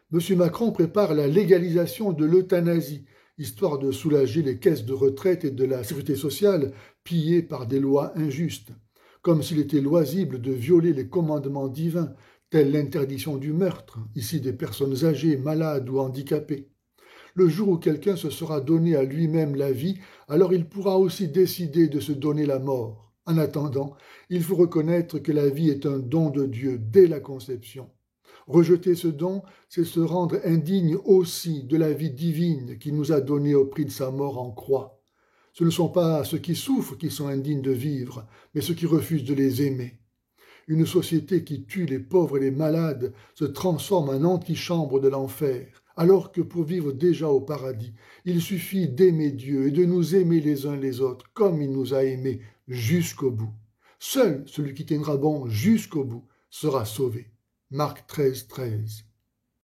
M. Macron prépare la légalisation de l'euthanasie, histoire de soulager les caisses de retraite et de la sécurité sociale pillées par des lois injustes, comme s'il était loisible de violer les commandements divins, tels l'interdiction du meurtre, ici des personnes âgées, malades ou handicapées. Le jour où quelqu'un se sera donné à lui-même la vie, alors il pourra aussi décider de se donner la mort. En attendant, il faut reconnaître que la vie est un don de Dieu dès la conception. Rejeter ce don, c'est se rendre indigne aussi de la vie divine qu'il nous a donnée au prix de sa mort en croix. Ce ne sont pas ceux qui souffrent qui sont indignes de vivre, mais ceux qui refusent de les aimer. Une société qui tue les pauvres et les malades se transforme en antichambre de l'enfer, alors que pour vivre déjà au paradis, il suffit d'aimer Dieu et de nous aimer les uns les autres comme il nous a aimés jusqu'au bout. Seul celui qui tiendra bon jusqu'au bout sera sauvé. Marc 13, 13.